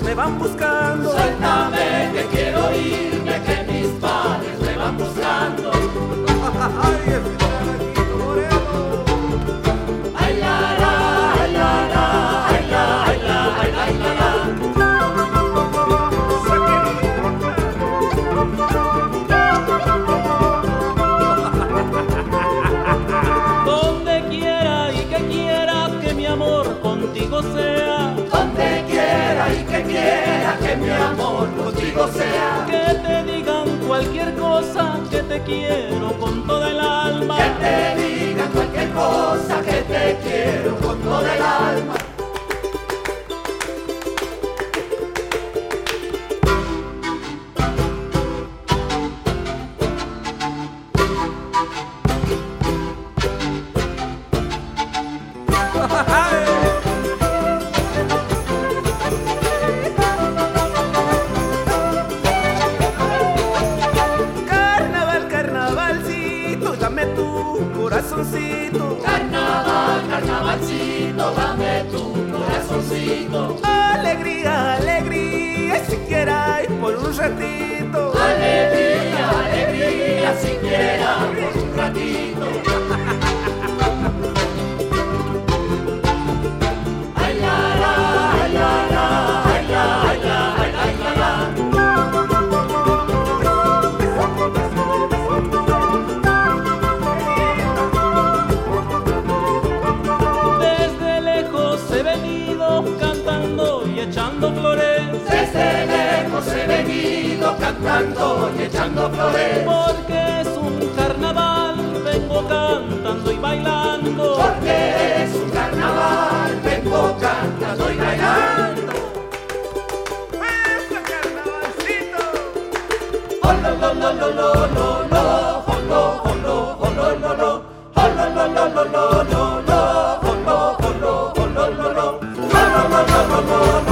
me van buscando. Suéltame que quiero irme, que mis padres me van buscando. Ay, aquí, Moreno. Ay, la, la, ay, la, la, ay, la, ay, la, ay, la, ay, la, la. Donde quiera y que quiera que mi amor contigo sea. Donde quiera y que quiera que mi amor contigo sea. Que te digan cualquier cosa, que te quiero con toda el alma. Que te digan cualquier cosa, que te quiero con toda el alma. Carnaval, carnavalcito, dame tu corazoncito. Carnaval, carnavalcito, dame tu corazoncito. Alegría, alegría, siquiera y por un ratito. Alegría, alegría, siquiera por un ratito. Ay, la, la, ay, la, la, ay, la, ay, la, ay, la, ay, la, la. Desde lejos he venido cantando y echando flores. Desde lejos he venido cantando y echando flores. Porque es un carnaval, vengo cantando y bailando. Porque es un carnaval, vengo cantando y bailando. ¡Eso, carnavalcito! Oh, lo, lo, lo, lo, lo, lo, lo, oh, lo, oh, lo, oh, lo, lo, lo, oh, lo, lo, lo, lo, lo, lo, lo, oh, lo, oh, lo, oh, lo, lo, lo, oh, lo, lo, lo, lo, lo.